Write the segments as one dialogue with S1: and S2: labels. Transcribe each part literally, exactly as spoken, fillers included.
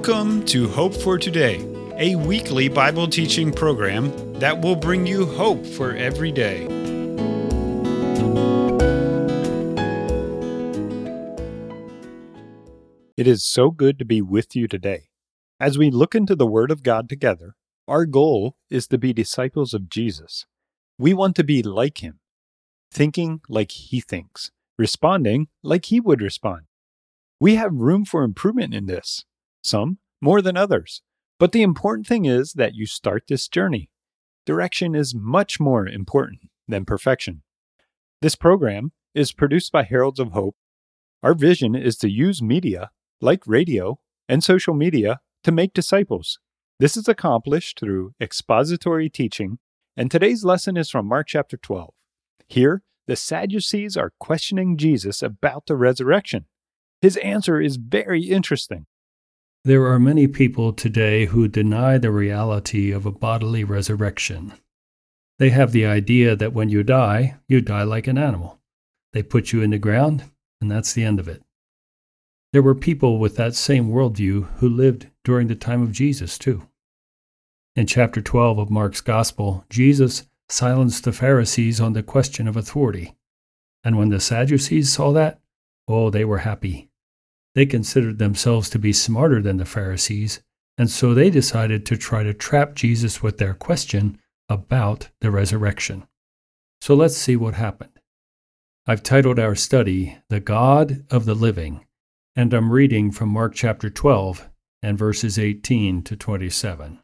S1: Welcome to Hope for Today, a weekly Bible teaching program that will bring you hope for every day. It is so good to be with you today. As we look into the Word of God together, our goal is to be disciples of Jesus. We want to be like Him, thinking like He thinks, responding like He would respond. We have room for improvement in this, some more than others. But the important thing is that you start this journey. Direction is much more important than perfection. This program is produced by Heralds of Hope. Our vision is to use media, like radio and social media, to make disciples. This is accomplished through expository teaching, and today's lesson is from Mark chapter twelve. Here, the Sadducees are questioning Jesus about the resurrection. His answer is very interesting.
S2: There are many people today who deny the reality of a bodily resurrection. They have the idea that when you die, you die like an animal. They put you in the ground, and that's the end of it. There were people with that same worldview who lived during the time of Jesus, too. In chapter twelve of Mark's Gospel, Jesus silenced the Pharisees on the question of authority. And when the Sadducees saw that, oh, they were happy. They considered themselves to be smarter than the Pharisees, and so they decided to try to trap Jesus with their question about the resurrection. So let's see what happened. I've titled our study, The God of the Living, and I'm reading from Mark chapter twelve and verses eighteen to twenty-seven.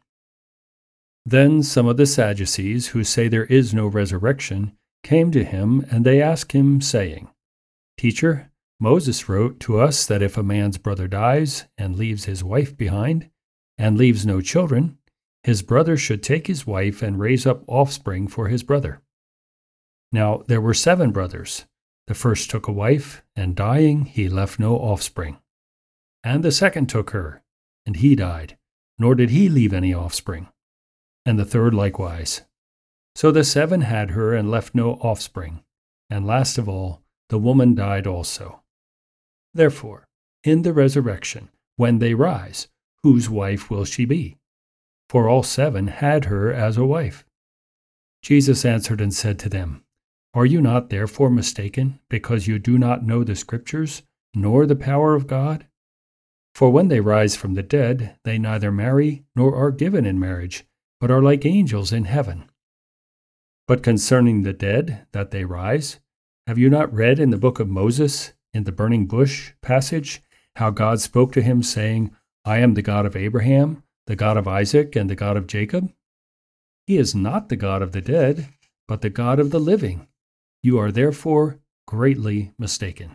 S2: Then some of the Sadducees, who say there is no resurrection, came to him, and they asked him, saying, Teacher, Moses wrote to us that if a man's brother dies and leaves his wife behind, and leaves no children, his brother should take his wife and raise up offspring for his brother. Now there were seven brothers. The first took a wife, and dying he left no offspring. And the second took her, and he died, nor did he leave any offspring. And the third likewise. So the seven had her and left no offspring. And last of all, the woman died also. Therefore, in the resurrection, when they rise, whose wife will she be? For all seven had her as a wife. Jesus answered and said to them, Are you not therefore mistaken, because you do not know the Scriptures, nor the power of God? For when they rise from the dead, they neither marry nor are given in marriage, but are like angels in heaven. But concerning the dead, that they rise, have you not read in the book of Moses, in the burning bush passage, how God spoke to him, saying, I am the God of Abraham, the God of Isaac, and the God of Jacob? He is not the God of the dead, but the God of the living. You are therefore greatly mistaken.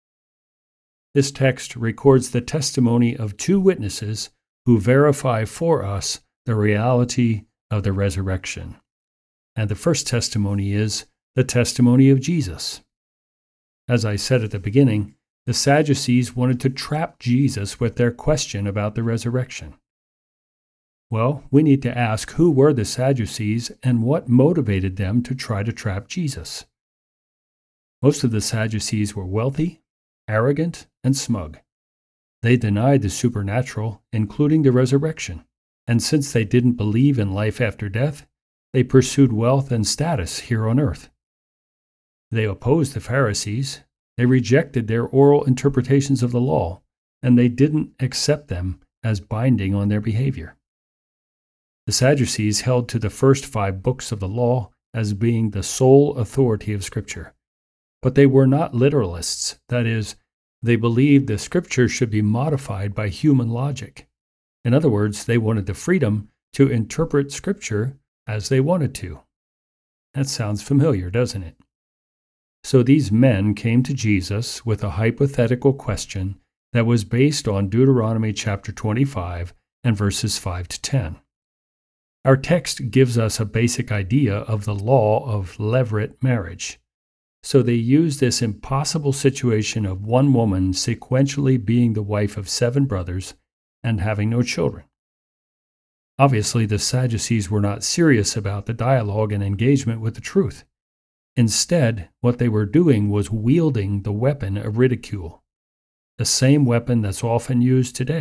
S2: This text records the testimony of two witnesses who verify for us the reality of the resurrection. And the first testimony is the testimony of Jesus. As I said at the beginning, the Sadducees wanted to trap Jesus with their question about the resurrection. Well, we need to ask who were the Sadducees and what motivated them to try to trap Jesus. Most of the Sadducees were wealthy, arrogant, and smug. They denied the supernatural, including the resurrection, and since they didn't believe in life after death, they pursued wealth and status here on earth. They opposed the Pharisees, they rejected their oral interpretations of the law, and they didn't accept them as binding on their behavior. The Sadducees held to the first five books of the law as being the sole authority of Scripture. But they were not literalists, that is, they believed the Scripture should be modified by human logic. In other words, they wanted the freedom to interpret Scripture as they wanted to. That sounds familiar, doesn't it? So these men came to Jesus with a hypothetical question that was based on Deuteronomy chapter twenty-five and verses five to ten. Our text gives us a basic idea of the law of levirate marriage. So they used this impossible situation of one woman sequentially being the wife of seven brothers and having no children. Obviously, the Sadducees were not serious about the dialogue and engagement with the truth. Instead, what they were doing was wielding the weapon of ridicule. the same weapon that's often used today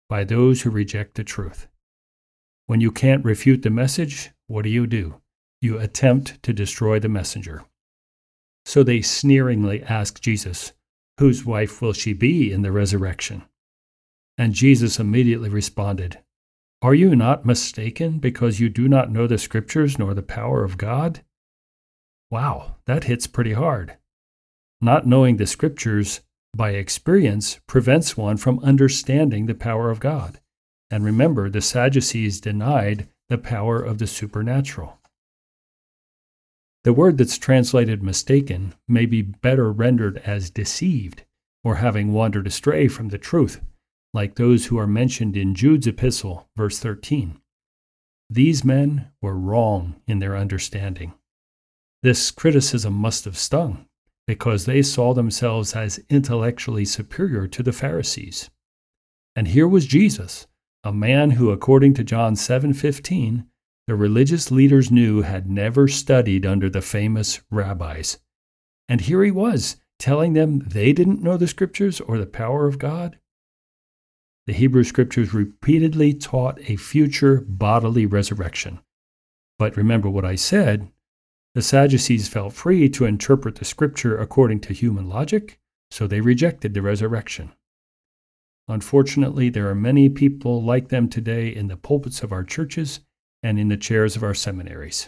S2: by those who reject the truth. When you can't refute the message, what do you do? You attempt to destroy the messenger. So they sneeringly asked Jesus, "Whose wife will she be in the resurrection?" And Jesus immediately responded, "Are you not mistaken because you do not know the Scriptures nor the power of God?" Wow, that hits pretty hard. Not knowing the Scriptures by experience prevents one from understanding the power of God. And remember, the Sadducees denied the power of the supernatural. The word that's translated mistaken may be better rendered as deceived or having wandered astray from the truth, like those who are mentioned in Jude's epistle, verse thirteen. These men were wrong in their understanding. This criticism must have stung, because they saw themselves as intellectually superior to the Pharisees. And here was Jesus, a man who, according to John seven fifteen, the religious leaders knew had never studied under the famous rabbis. And here he was, telling them they didn't know the Scriptures or the power of God. The Hebrew Scriptures repeatedly taught a future bodily resurrection. But remember what I said, the Sadducees felt free to interpret the Scripture according to human logic, so they rejected the resurrection. Unfortunately, there are many people like them today in the pulpits of our churches and in the chairs of our seminaries.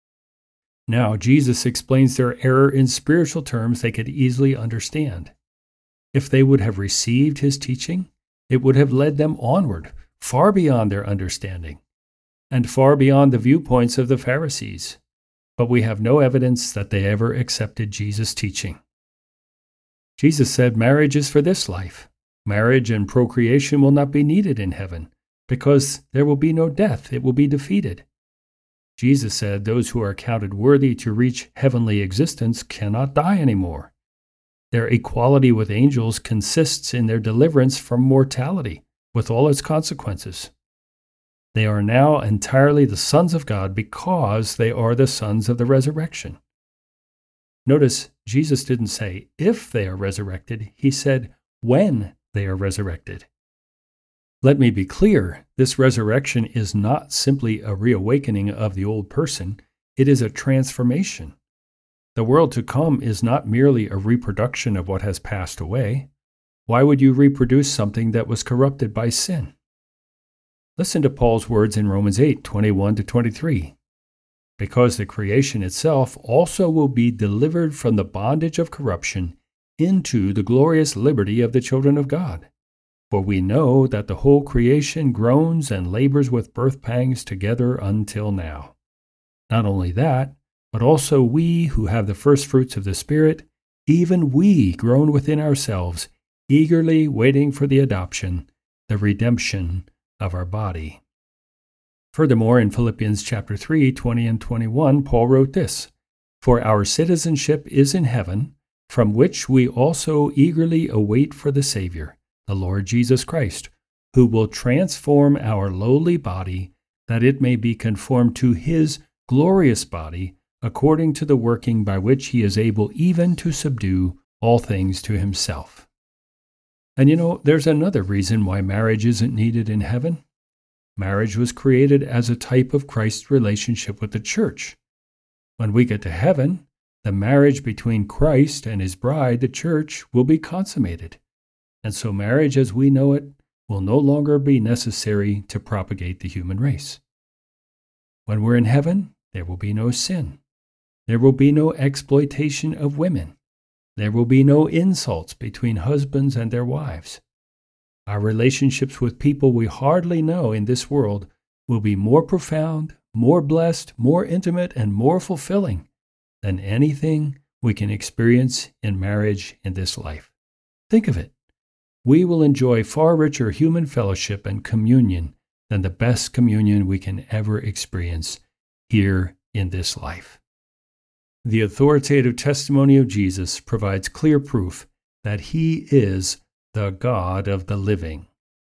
S2: Now, Jesus explains their error in spiritual terms they could easily understand. If they would have received his teaching, it would have led them onward, far beyond their understanding, and far beyond the viewpoints of the Pharisees. But we have no evidence that they ever accepted Jesus' teaching. Jesus said marriage is for this life. Marriage and procreation will not be needed in heaven, because there will be no death, it will be defeated. Jesus said those who are counted worthy to reach heavenly existence cannot die anymore. Their equality with angels consists in their deliverance from mortality, with all its consequences. They are now entirely the sons of God because they are the sons of the resurrection. Notice, Jesus didn't say if they are resurrected, he said when they are resurrected. Let me be clear, this resurrection is not simply a reawakening of the old person, it is a transformation. The world to come is not merely a reproduction of what has passed away. Why would you reproduce something that was corrupted by sin? Listen to Paul's words in Romans eight, twenty-one to twenty-three. Because the creation itself also will be delivered from the bondage of corruption into the glorious liberty of the children of God. For we know that the whole creation groans and labors with birth pangs together until now. Not only that, but also we who have the first fruits of the Spirit, even we groan within ourselves, eagerly waiting for the adoption, the redemption of our body. Furthermore, in Philippians chapter three, twenty and twenty-one, Paul wrote this, "For our citizenship is in heaven, from which we also eagerly await for the Savior, the Lord Jesus Christ, who will transform our lowly body, that it may be conformed to his glorious body, according to the working by which he is able even to subdue all things to himself." And you know, there's another reason why marriage isn't needed in heaven. Marriage was created as a type of Christ's relationship with the church. When we get to heaven, the marriage between Christ and his bride, the church, will be consummated. And so marriage as we know it will no longer be necessary to propagate the human race. When we're in heaven, there will be no sin. There will be no exploitation of women. There will be no insults between husbands and their wives. Our relationships with people we hardly know in this world will be more profound, more blessed, more intimate, and more fulfilling than anything we can experience in marriage in this life. Think of it. We will enjoy far richer human fellowship and communion than the best communion we can ever experience here in this life. The authoritative testimony of Jesus provides clear proof that he is the God of the living.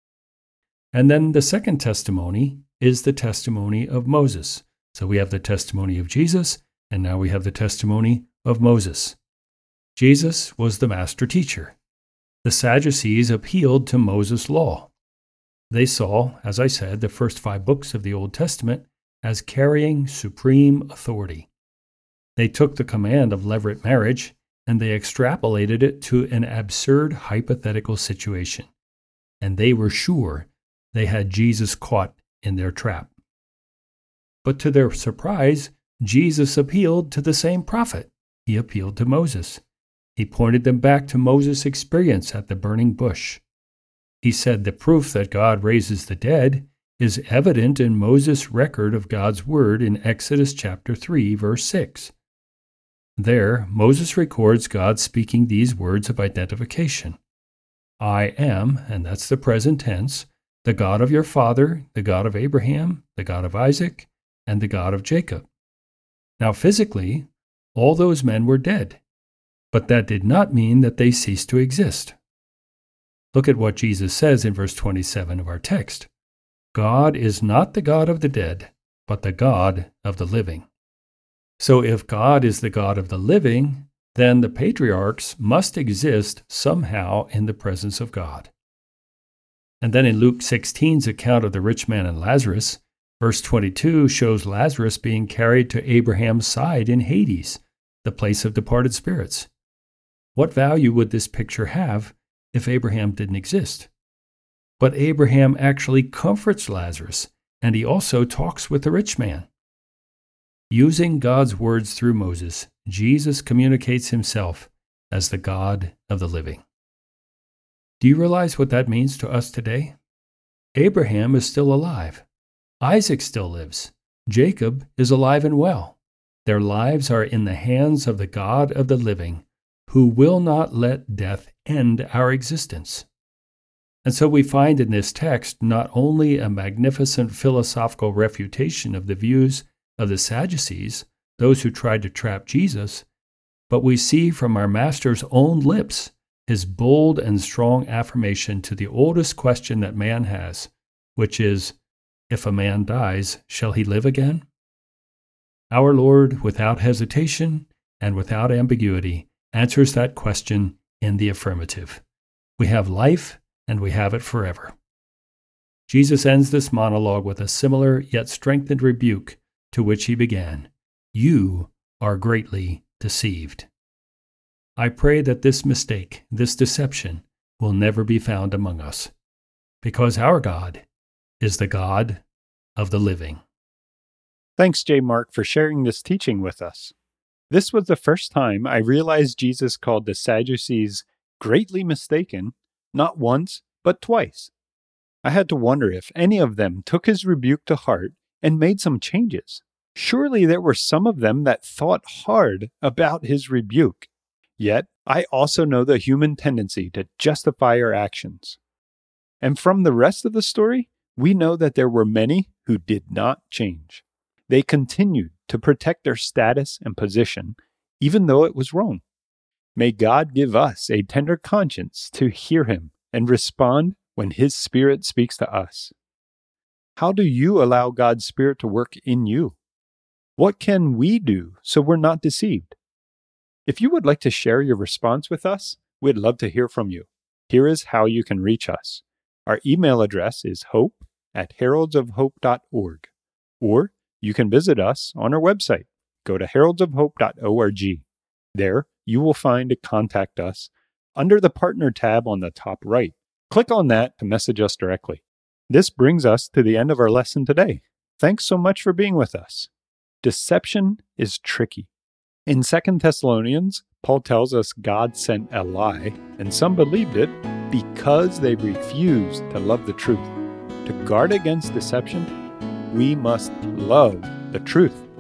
S2: And then the second testimony is the testimony of Moses. So we have the testimony of Jesus, and now we have the testimony of Moses. Jesus was the master teacher. The Sadducees appealed to Moses' law. They saw, as I said, the first five books of the Old Testament as carrying supreme authority. They took the command of levirate marriage and they extrapolated it to an absurd hypothetical situation. And they were sure they had Jesus caught in their trap. But to their surprise, Jesus appealed to the same prophet. He appealed to Moses. He pointed them back to Moses' experience at the burning bush. He said the proof that God raises the dead is evident in Moses' record of God's word in Exodus chapter three, verse six. There, Moses records God speaking these words of identification. I am, and that's the present tense, the God of your father, the God of Abraham, the God of Isaac, and the God of Jacob. Now, physically, all those men were dead, but that did not mean that they ceased to exist. Look at what Jesus says in verse twenty-seven of our text. God is not the God of the dead, but the God of the living. So if God is the God of the living, then the patriarchs must exist somehow in the presence of God. And then in Luke sixteen's account of the rich man and Lazarus, verse twenty-two shows Lazarus being carried to Abraham's side in Hades, the place of departed spirits. What value would this picture have if Abraham didn't exist? But Abraham actually comforts Lazarus, and he also talks with the rich man. Using God's words through Moses, Jesus communicates himself as the God of the living. Do you realize what that means to us today? Abraham is still alive. Isaac still lives. Jacob is alive and well. Their lives are in the hands of the God of the living, who will not let death end our existence. And so we find in this text not only a magnificent philosophical refutation of the views of the Sadducees, those who tried to trap Jesus, but we see from our Master's own lips his bold and strong affirmation to the oldest question that man has, which is, if a man dies, shall he live again? Our Lord, without hesitation and without ambiguity, answers that question in the affirmative. We have life, and we have it forever. Jesus ends this monologue with a similar yet strengthened rebuke to which he began. You are greatly deceived. I pray that this mistake, this deception, will never be found among us, because our God is the God of the living.
S1: Thanks, J. Mark, for sharing this teaching with us. This was the first time I realized Jesus called the Sadducees greatly mistaken, not once, but twice. I had to wonder if any of them took his rebuke to heart and made some changes. Surely there were some of them that thought hard about his rebuke. Yet, I also know the human tendency to justify our actions. And from the rest of the story, we know that there were many who did not change. They continued to protect their status and position, even though it was wrong. May God give us a tender conscience to hear him and respond when his Spirit speaks to us. How do you allow God's Spirit to work in you? What can we do so we're not deceived? If you would like to share your response with us, we'd love to hear from you. Here is how you can reach us. Our email address is hope at heralds of hope dot org, or you can visit us on our website. Go to heralds of hope dot org. There, you will find Contact Us under the Partner tab on the top right. Click on that to message us directly. This brings us to the end of our lesson today. Thanks so much for being with us. Deception is tricky. In Second Thessalonians, Paul tells us God sent a lie, and some believed it because they refused to love the truth. To guard against deception, we must love the truth.